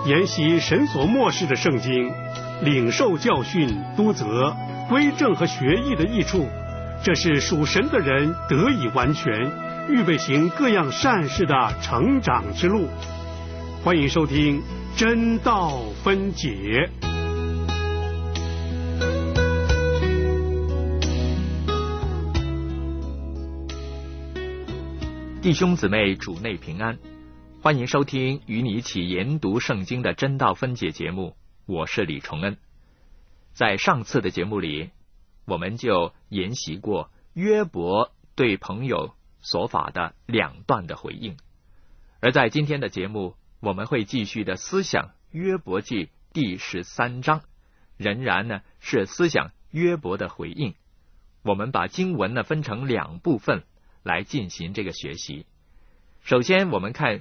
研习神所默示的圣经，领受教训、督责、归正和学义的益处，这是属神的人得以完全，预备行各样善事的成长之路。欢迎收听真道分解。 弟兄姊妹，主内平安，欢迎收听与你一起研读圣经的真道分解节目，我是李崇恩。在上次的节目里，我们就研习过约伯对朋友所发的2段的回应，而在今天的节目，我们会继续的思想约伯记第13章，仍然呢是思想约伯的回应。我们把经文呢分成2部分来进行这个学习。首先我们看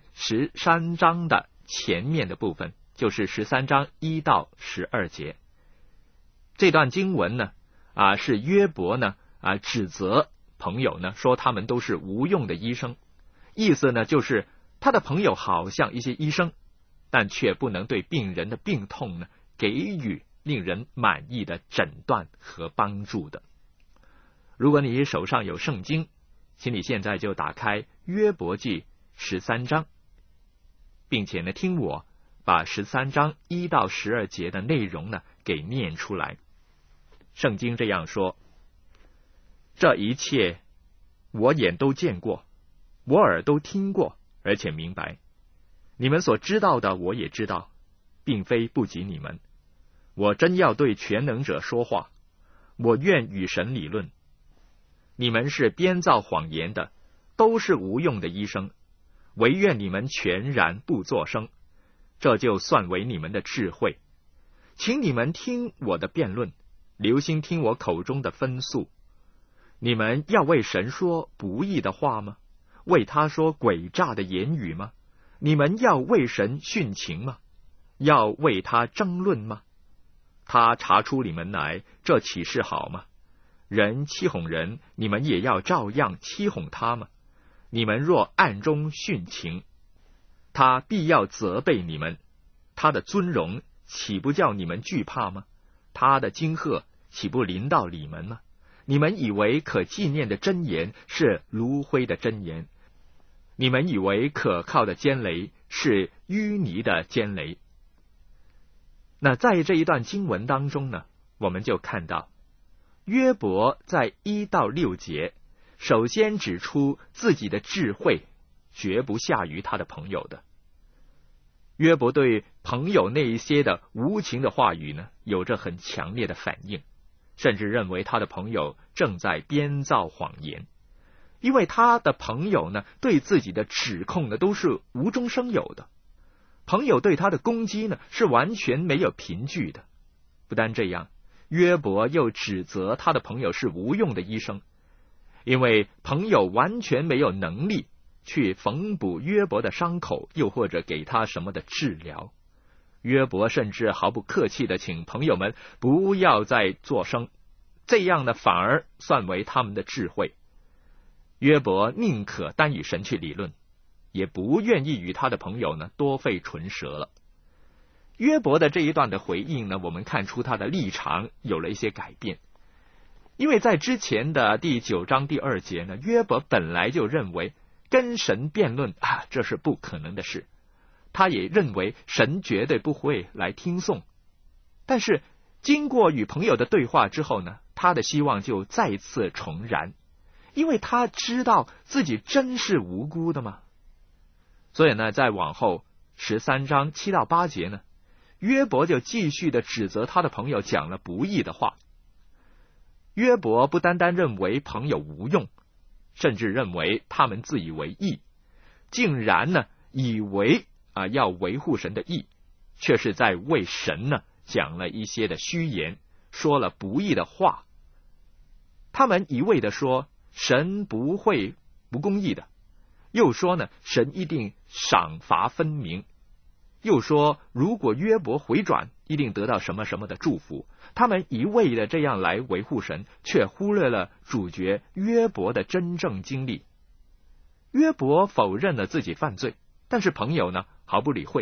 13章的前面的部分，就是13章1到12节。这段经文呢是约伯呢指责朋友呢说他们都是无用的医生，意思呢就是他的朋友好像一些医生，但却不能对病人的病痛呢给予令人满意的诊断和帮助的。如果你手上有圣经，请你现在就打开约伯记13章，并且呢听我把13章1到12节的内容呢给念出来。圣经这样说：这一切我眼都见过，我耳都听过，而且明白。你们所知道的我也知道，并非不及你们。我真要对全能者说话，我愿与神理论。你们是编造谎言的，都是无用的医生，唯愿你们全然不作声，这就算为你们的智慧。请你们听我的辩论，留心听我口中的分诉。你们要为神说不义的话吗？为他说诡诈的言语吗？你们要为神殉情吗？要为他争论吗？他查出你们来，这岂是好吗？人欺哄人，你们也要照样欺哄他吗？你们若暗中殉情，他必要责备你们。他的尊荣岂不叫你们惧怕吗？他的惊吓岂不临到你们吗？你们以为可纪念的箴言是炉灰的箴言，你们以为可靠的坚雷是淤泥的坚雷。那在这一段经文当中呢，我们就看到约伯在1到6节首先指出自己的智慧绝不下于他的朋友的。约伯对朋友那一些的无情的话语呢，有着很强烈的反应，甚至认为他的朋友正在编造谎言，因为他的朋友呢对自己的指控呢都是无中生有的，朋友对他的攻击呢是完全没有凭据的。不单这样，约伯又指责他的朋友是无用的医生，因为朋友完全没有能力去缝补约伯的伤口，又或者给他什么的治疗。约伯甚至毫不客气地请朋友们不要再作声，这样呢反而算为他们的智慧。约伯宁可单与神去理论，也不愿意与他的朋友呢多费唇舌了。约伯的这一段的回应呢，我们看出他的立场有了一些改变。因为在之前的第9章第2节呢，约伯本来就认为跟神辩论这是不可能的事，他也认为神绝对不会来听讼。但是经过与朋友的对话之后呢，他的希望就再次重燃，因为他知道自己真是无辜的嘛。所以呢，在往后13章7到8节呢，约伯就继续的指责他的朋友讲了不义的话。约伯不单单认为朋友无用，甚至认为他们自以为义，竟然呢以为要维护神的义，却是在为神呢讲了一些的虚言，说了不义的话。他们一味的说神不会不公义的，又说呢神一定赏罚分明，又说如果约伯回转一定得到什么什么的祝福。他们一味的这样来维护神，却忽略了主角约伯的真正经历。约伯否认了自己犯罪，但是朋友呢毫不理会，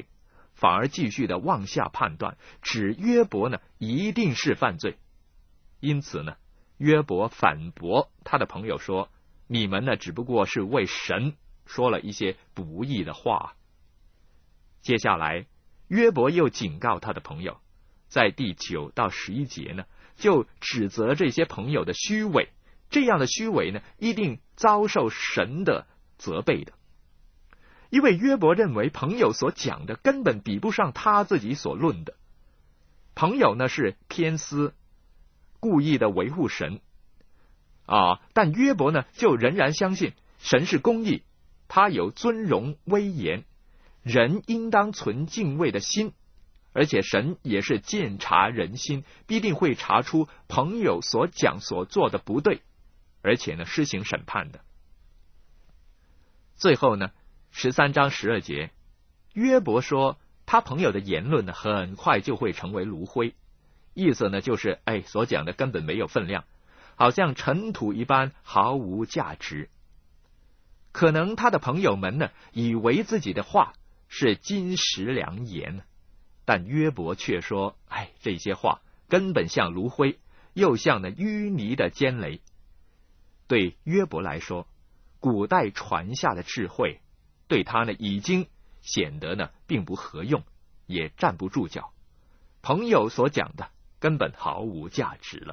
反而继续的往下判断，指约伯呢一定是犯罪。因此呢，约伯反驳他的朋友说，你们呢只不过是为神说了一些不义的话。接下来约伯又警告他的朋友，在第9到11节呢，就指责这些朋友的虚伪，这样的虚伪呢，一定遭受神的责备的。因为约伯认为朋友所讲的根本比不上他自己所论的。朋友呢是偏私，故意的维护神但约伯呢就仍然相信神是公义，他有尊荣威严，人应当存敬畏的心，而且神也是鉴察人心，必定会查出朋友所讲所做的不对，而且呢施行审判的。最后呢13章12节，约伯说他朋友的言论呢很快就会成为炉灰，意思呢就是所讲的根本没有分量，好像尘土一般毫无价值。可能他的朋友们呢以为自己的话是金石良言，但约伯却说这些话根本像炉灰，又像那淤泥的尖雷。对约伯来说，古代传下的智慧对他呢已经显得呢并不合用，也站不住脚，朋友所讲的根本毫无价值了。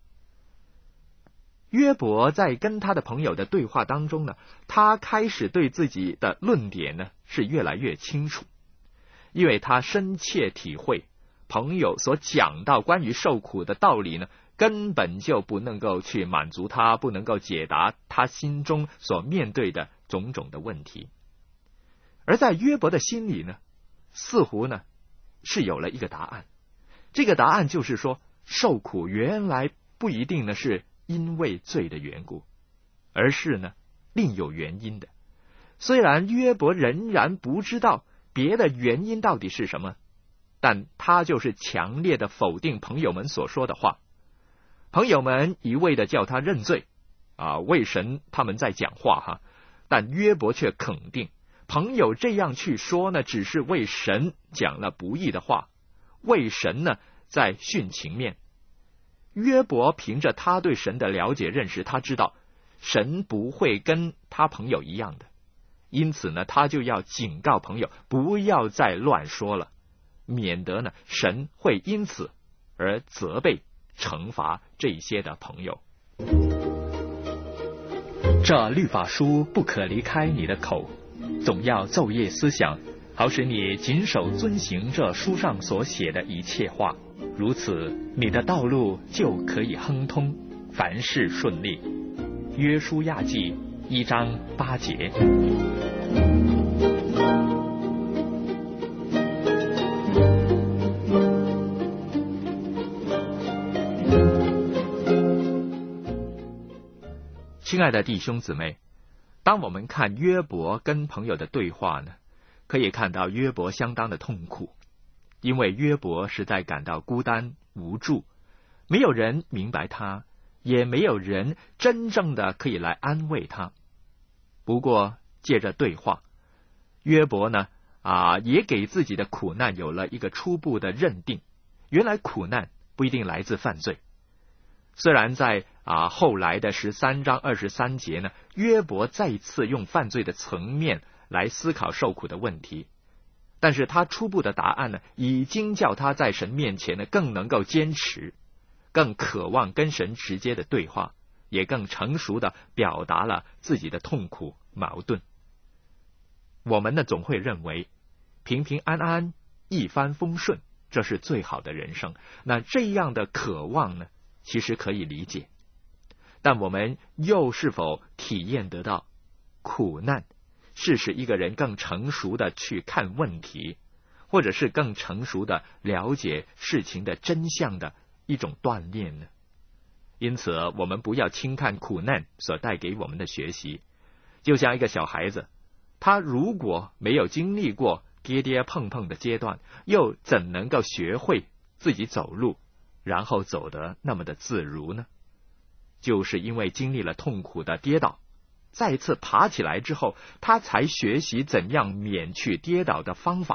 约伯在跟他的朋友的对话当中呢，他开始对自己的论点呢是越来越清楚，因为他深切体会朋友所讲到关于受苦的道理呢，根本就不能够去满足他，不能够解答他心中所面对的种种的问题。而在约伯的心里呢，似乎呢是有了一个答案，这个答案就是说，受苦原来不一定呢是因为罪的缘故，而是呢另有原因的。虽然约伯仍然不知道别的原因到底是什么，但他就是强烈的否定朋友们所说的话。朋友们一味的叫他认罪为神他们在讲话但约伯却肯定朋友这样去说呢，只是为神讲了不义的话，为神呢在徇情面。约伯凭着他对神的了解认识，他知道神不会跟他朋友一样的，因此呢他就要警告朋友不要再乱说了，免得呢神会因此而责备惩罚这些的朋友。 这律法书不可离开你的口，总要昼夜思想，好使你谨守遵行这书上所写的一切话，如此你的道路就可以亨通，凡事顺利。约书亚记1章8节。 亲爱的弟兄姊妹，当我们看约伯跟朋友的对话呢，可以看到约伯相当的痛苦，因为约伯实在感到孤单无助，没有人明白他，也没有人真正的可以来安慰他。不过借着对话，约伯呢也给自己的苦难有了一个初步的认定，原来苦难不一定来自犯罪。虽然在后来的13章23节呢，约伯再次用犯罪的层面来思考受苦的问题，但是他初步的答案呢，已经叫他在神面前呢更能够坚持，更渴望跟神直接的对话，也更成熟的表达了自己的痛苦矛盾。我们呢总会认为平平安安一帆风顺，这是最好的人生，那这样的渴望呢其实可以理解，但我们又是否体验得到苦难是使一个人更成熟的去看问题，或者是更成熟的了解事情的真相的一种锻炼呢？因此我们不要轻看苦难所带给我们的学习。就像一个小孩子，他如果没有经历过跌跌碰碰的阶段，又怎能够学会自己走路，然后走得那么的自如呢？就是因为经历了痛苦的跌倒，再次爬起来之后，他才学习怎样免去跌倒的方法，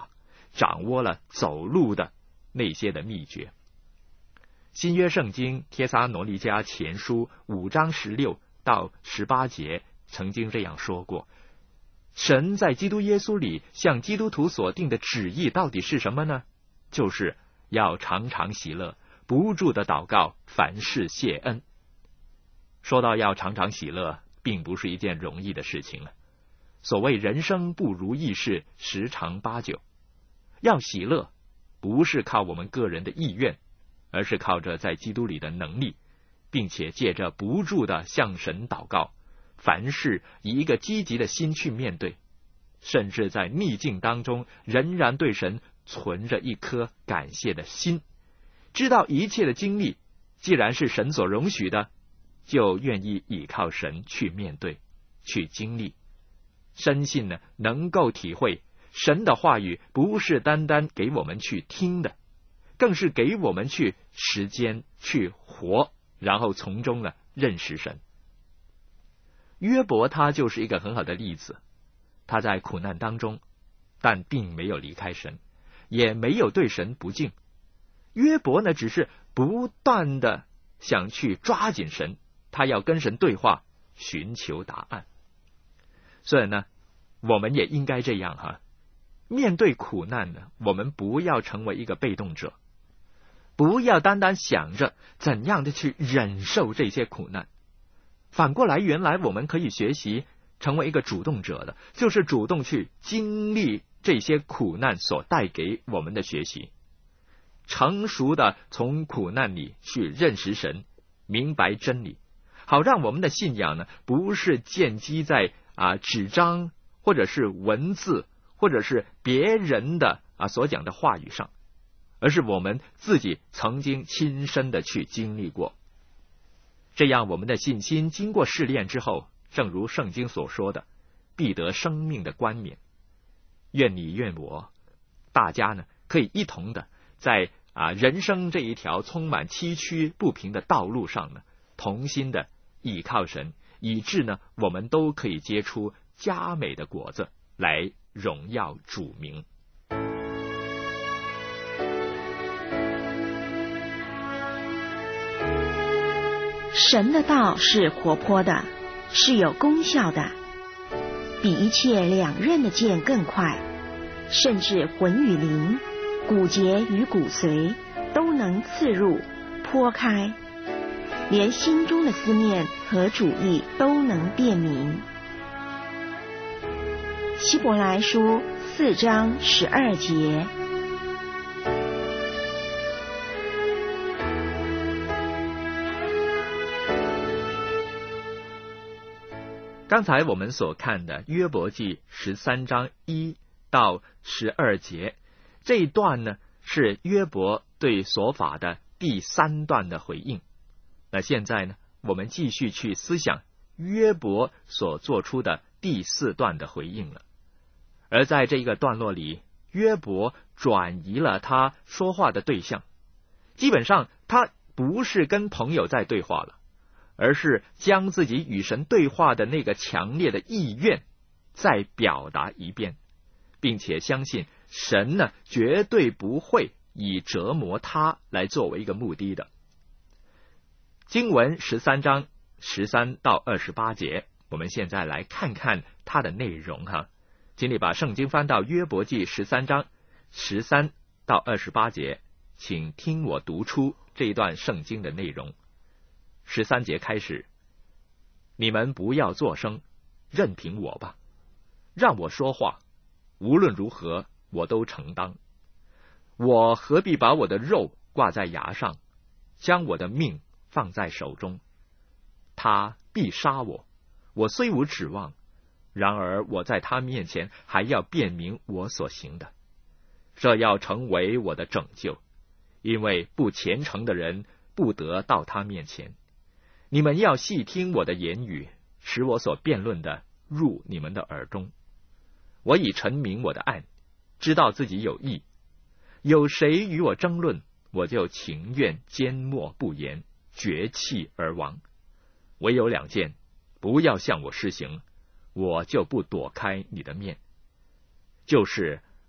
掌握了走路的那些的秘诀。新约圣经帖撒罗尼迦前书5章16到18节曾经这样说过，神在基督耶稣里向基督徒所定的旨意到底是什么呢？就是要常常喜乐，不住的祷告，凡事谢恩。说到要常常喜乐，并不是一件容易的事情了。所谓人生不如意事十常八九，要喜乐不是靠我们个人的意愿，而是靠着在基督里的能力，并且借着不住的向神祷告，凡事以一个积极的心去面对，甚至在逆境当中仍然对神存着一颗感谢的心，知道一切的经历既然是神所容许的，就愿意倚靠神去面对去经历。深信呢，能够体会神的话语不是单单给我们去听的，更是给我们去实践去活，然后从中呢认识神。约伯他就是一个很好的例子，他在苦难当中，但并没有离开神，也没有对神不敬。约伯呢，只是不断的想去抓紧神，他要跟神对话，寻求答案。所以呢，我们也应该这样面对苦难呢，我们不要成为一个被动者，不要单单想着怎样的去忍受这些苦难。反过来，原来我们可以学习成为一个主动者的，就是主动去经历这些苦难所带给我们的学习，成熟的从苦难里去认识神，明白真理，好让我们的信仰呢，不是建基在纸张或者是文字或者是别人的所讲的话语上，而是我们自己曾经亲身的去经历过。这样我们的信心经过试炼之后，正如圣经所说的，必得生命的冠冕。愿你愿我，大家呢可以一同的在人生这一条充满崎岖不平的道路上呢，同心的倚靠神，以致呢我们都可以结出佳美的果子来荣耀主名。 神的道是活泼的，是有功效的，比一切两刃的剑更快，甚至魂与灵、骨节与骨髓都能刺入剖开，连心中的思念和主意都能辨明。希伯来书4章12节。 刚才我们所看的约伯记13章1到12节，这一段呢是约伯对所法的第3段的回应。那现在呢，我们继续去思想约伯所做出的第4段的回应了。而在这个段落里，约伯转移了他说话的对象，基本上他不是跟朋友在对话了，而是将自己与神对话的那个强烈的意愿再表达一遍，并且相信神呢绝对不会以折磨他来作为一个目的的。经文13章13到28节，我们现在来看看它的内容请你把圣经翻到约伯记13章13到28节，请听我读出这一段圣经的内容。13节开始，你们不要作声，任凭我吧，让我说话，无论如何我都承当。我何必把我的肉挂在牙上，将我的命放在手中？他必杀我，我虽无指望，然而我在他面前还要辨明我所行的，这要成为我的拯救，因为不虔诚的人不得到他面前。你们要细听我的言语，使我所辩论的入你们的耳中。我已陈明我的案，知道自己有义。有谁与我争论，我就情愿缄默不言，绝气而亡。唯有2件，不要向我施行，我就不躲开你的面，就是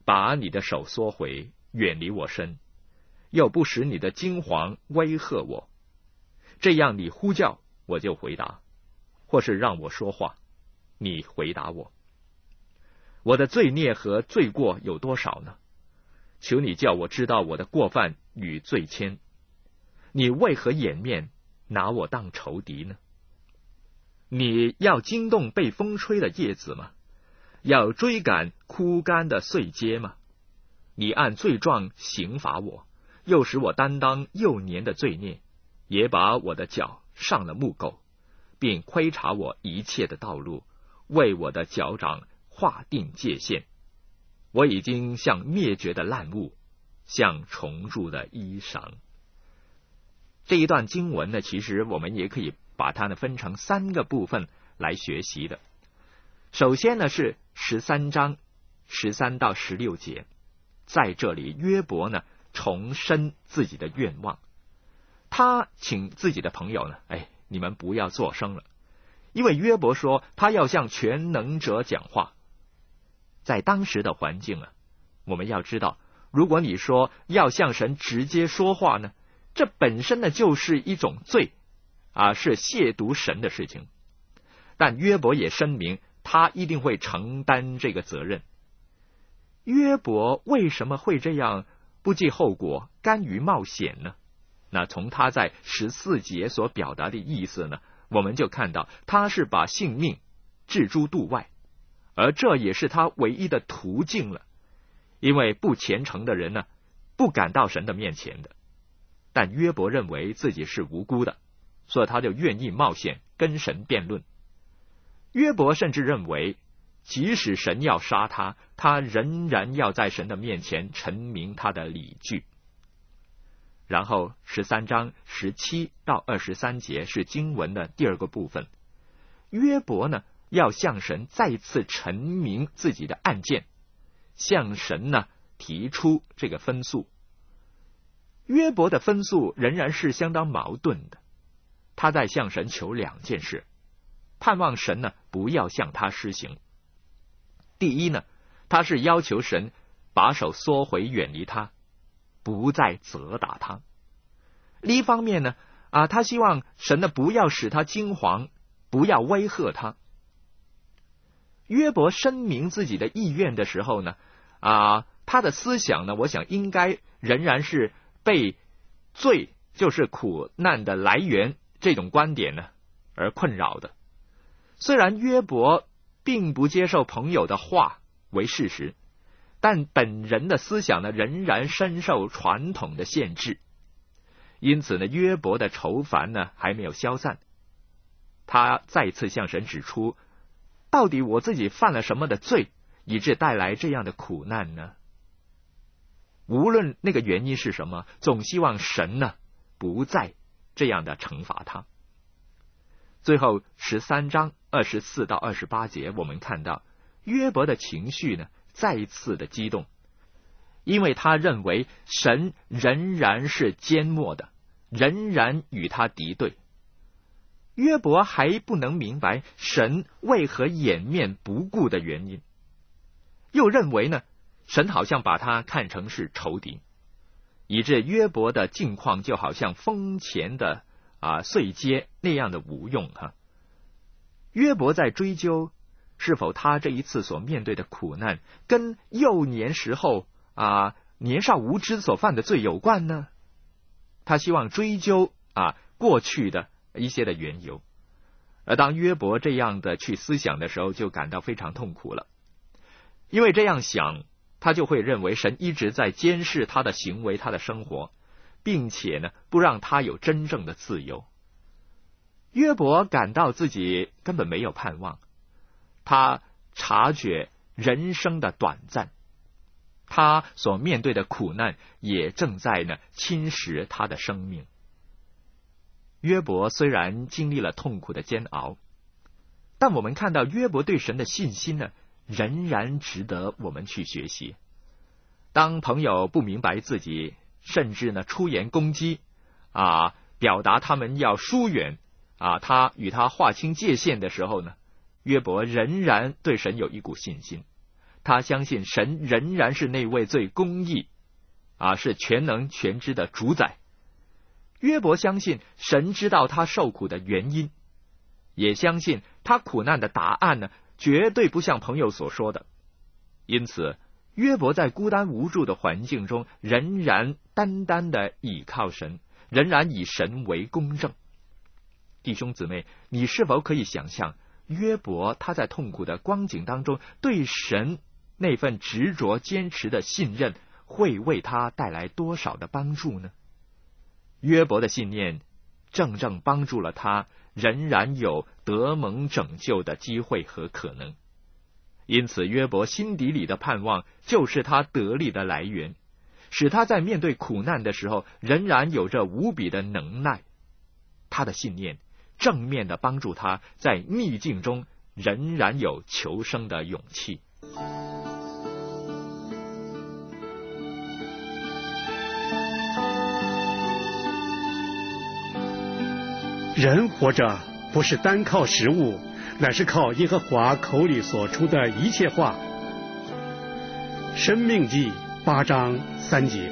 把你的手缩回，远离我身，又不使你的金黄威吓我。这样你呼叫，我就回答；或是让我说话，你回答我。我的罪孽和罪过有多少呢？求你叫我知道我的过犯与罪愆。你为何掩面拿我当仇敌呢？你要惊动被风吹的叶子吗？要追赶枯干的碎秸吗？你按罪状刑罚我，又使我担当幼年的罪孽，也把我的脚上了木狗，并窥察我一切的道路，为我的脚掌划定界限。我已经像灭绝的烂物，像虫蛀的衣裳。这一段经文呢，其实我们也可以把它呢分成3个部分来学习的。首先呢是13章13到16节，在这里约伯呢重申自己的愿望，他请自己的朋友呢，你们不要作声了，因为约伯说他要向全能者讲话。在当时的环境啊，我们要知道，如果你说要向神直接说话呢，这本身呢就是一种罪是亵渎神的事情。但约伯也声明他一定会承担这个责任。约伯为什么会这样不计后果，甘于冒险呢？那从他在14节所表达的意思呢，我们就看到他是把性命置诸度外，而这也是他唯一的途径了。因为不虔诚的人呢，不敢到神的面前的。但约伯认为自己是无辜的，所以他就愿意冒险跟神辩论。约伯甚至认为，即使神要杀他，他仍然要在神的面前陈明他的理据。然后13章17到23节是经文的第2个部分。约伯呢，要向神再次陈明自己的案件，向神呢提出这个分诉。约伯的分诉仍然是相当矛盾的，他在向神求2件事，盼望神呢不要向他施行。第一呢，他是要求神把手缩回，远离他，不再责打他。另一方面呢，他希望神呢不要使他惊惶，不要威吓他。约伯声明自己的意愿的时候呢，他的思想呢，我想应该仍然是被罪就是苦难的来源这种观点呢而困扰的。虽然约伯并不接受朋友的话为事实，但本人的思想呢仍然深受传统的限制。因此呢，约伯的愁烦呢还没有消散。他再次向神指出，到底我自己犯了什么的罪，以致带来这样的苦难呢？无论那个原因是什么，总希望神呢不再这样的惩罚他。最后13章24到28节，我们看到约伯的情绪呢再一次的激动，因为他认为神仍然是缄默的，仍然与他敌对。约伯还不能明白神为何掩面不顾的原因，又认为呢神好像把他看成是仇敌，以致约伯的境况就好像风前的碎秸那样的无用约伯在追究是否他这一次所面对的苦难跟幼年时候年少无知所犯的罪有关呢？他希望追究过去的一些的缘由。而当约伯这样的去思想的时候，就感到非常痛苦了。因为这样想，他就会认为神一直在监视他的行为，他的生活，并且呢不让他有真正的自由。约伯感到自己根本没有盼望，他察觉人生的短暂，他所面对的苦难也正在呢侵蚀他的生命。约伯虽然经历了痛苦的煎熬，但我们看到约伯对神的信心呢仍然值得我们去学习。当朋友不明白自己，甚至呢出言攻击表达他们要疏远他与他划清界限的时候呢，约伯仍然对神有一股信心。 他相信神仍然是那位最公义是全能全知的主宰。约伯相信神知道他受苦的原因，也相信他苦难的答案呢，绝对不像朋友所说的。因此约伯在孤单无助的环境中，仍然单单的倚靠神，仍然以神为公正。弟兄姊妹，你是否可以想象约伯他在痛苦的光景当中，对神那份执着坚持的信任，会为他带来多少的帮助呢？约伯的信念正正帮助了他仍然有得蒙拯救的机会和可能。因此约伯心底里的盼望就是他得力的来源，使他在面对苦难的时候仍然有着无比的能耐。他的信念正面的帮助他在逆境中仍然有求生的勇气。 人活着不是单靠食物，乃是靠耶和华口里所出的一切话。申命记8章3节。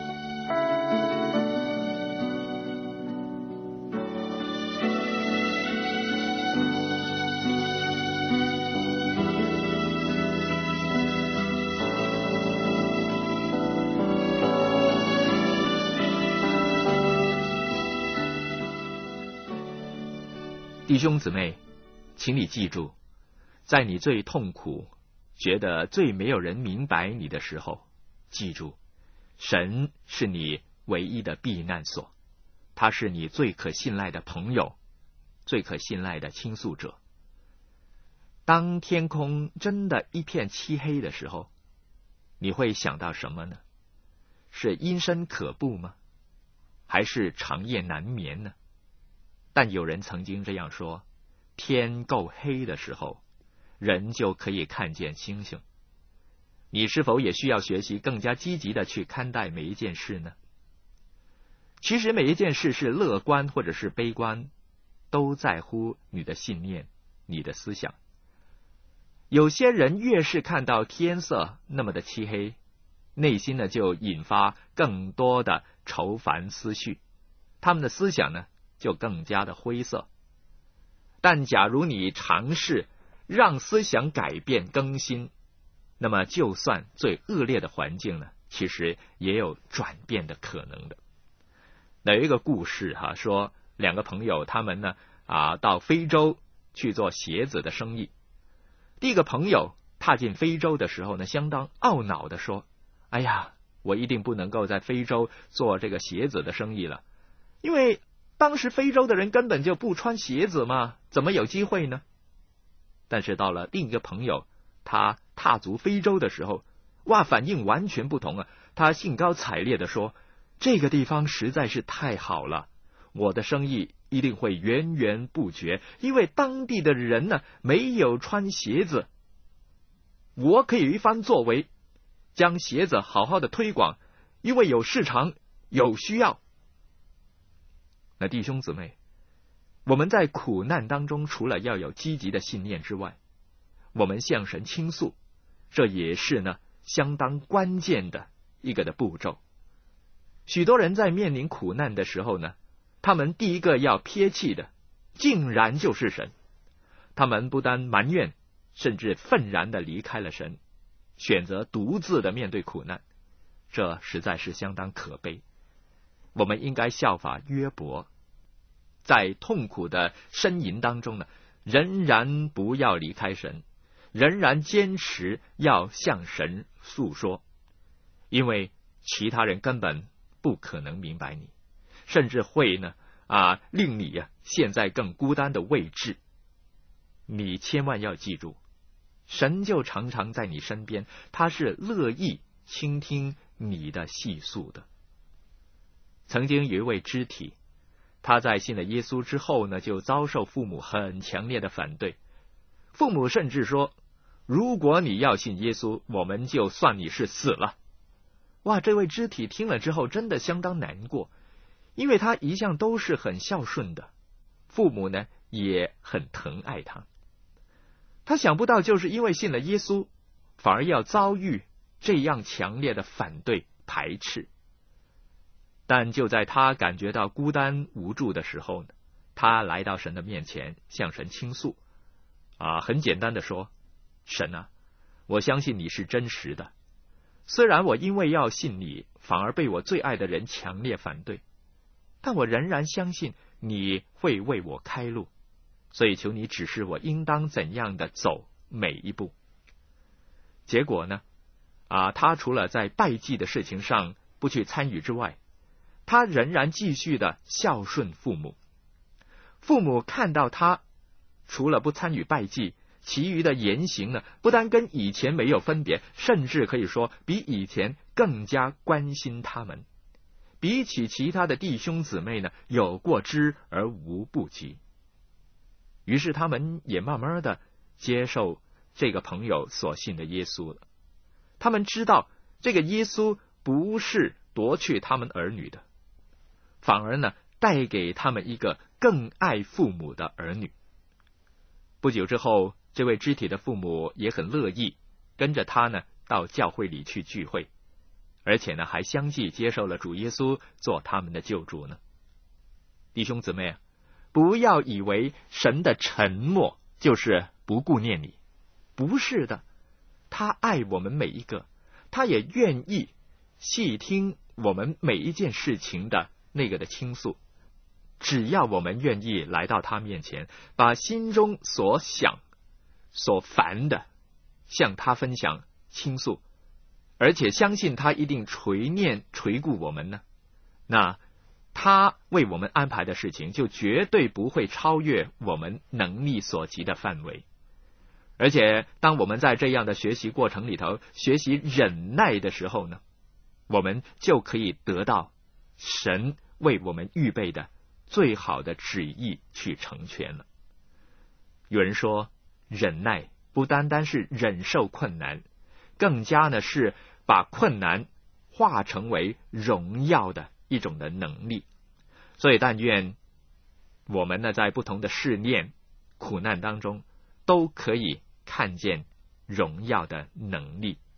弟兄姊妹，请你记住，在你最痛苦，觉得最没有人明白你的时候，记住，神是你唯一的避难所，他是你最可信赖的朋友，最可信赖的倾诉者。当天空真的一片漆黑的时候，你会想到什么呢？是阴森可怖吗？还是长夜难眠呢？但有人曾经这样说，天够黑的时候，人就可以看见星星。你是否也需要学习更加积极的去看待每一件事呢？其实每一件事是乐观或者是悲观，都在乎你的信念，你的思想。有些人越是看到天色那么的漆黑，内心呢就引发更多的愁烦思绪，他们的思想呢就更加的灰色。但假如你尝试让思想改变更新，那么就算最恶劣的环境呢，其实也有转变的可能的。有一个故事说两个朋友他们呢到非洲去做鞋子的生意。第一个朋友踏进非洲的时候呢，相当懊恼的说，哎呀，我一定不能够在非洲做这个鞋子的生意了，因为当时非洲的人根本就不穿鞋子嘛，怎么有机会呢？但是到了另一个朋友，他踏足非洲的时候，反应完全不同他兴高采烈地说，这个地方实在是太好了，我的生意一定会源源不绝，因为当地的人呢没有穿鞋子，我可以一番作为，将鞋子好好的推广，因为有市场，有需要。那弟兄姊妹，我们在苦难当中，除了要有积极的信念之外，我们向神倾诉，这也是呢相当关键的一个的步骤。许多人在面临苦难的时候呢，他们第一个要撇弃的竟然就是神。他们不但埋怨，甚至愤然的离开了神，选择独自的面对苦难，这实在是相当可悲。我们应该效法约伯，在痛苦的呻吟当中呢，仍然不要离开神，仍然坚持要向神诉说，因为其他人根本不可能明白你，甚至会呢令你陷在更孤单的位置。你千万要记住，神就常常在你身边，他是乐意倾听你的细诉的。曾经有一位肢体，他在信了耶稣之后呢，就遭受父母很强烈的反对。父母甚至说，如果你要信耶稣，我们就算你是死了。这位肢体听了之后真的相当难过，因为他一向都是很孝顺的，父母呢也很疼爱他。他想不到就是因为信了耶稣， 反而要遭遇这样强烈的反对排斥。但就在他感觉到孤单无助的时候呢，他来到神的面前，向神倾诉很简单的说，神啊，我相信你是真实的，虽然我因为要信你，反而被我最爱的人强烈反对，但我仍然相信你会为我开路，所以求你指示我应当怎样的走每一步。结果呢，他除了在拜祭的事情上不去参与之外，他仍然继续的孝顺父母。父母看到他除了不参与拜祭，其余的言行呢，不但跟以前没有分别，甚至可以说比以前更加关心他们，比起其他的弟兄姊妹呢，有过之而无不及。于是他们也慢慢的接受这个朋友所信的耶稣了。他们知道这个耶稣不是夺去他们儿女的，反而呢，带给他们一个更爱父母的儿女。不久之后，这位肢体的父母也很乐意跟着他呢到教会里去聚会，而且呢还相继接受了主耶稣做他们的救主呢。弟兄姊妹不要以为神的沉默就是不顾念你，不是的，他爱我们每一个，他也愿意细听我们每一件事情的那个的倾诉。只要我们愿意来到他面前，把心中所想所烦的向他分享倾诉，而且相信他一定垂念垂顾我们呢，那他为我们安排的事情就绝对不会超越我们能力所及的范围。而且当我们在这样的学习过程里头学习忍耐的时候呢，我们就可以得到神为我们预备的最好的旨意去成全了。有人说，忍耐不单单是忍受困难，更加呢是把困难化成为荣耀的一种的能力。所以但愿我们呢在不同的试炼苦难当中都可以看见荣耀的能力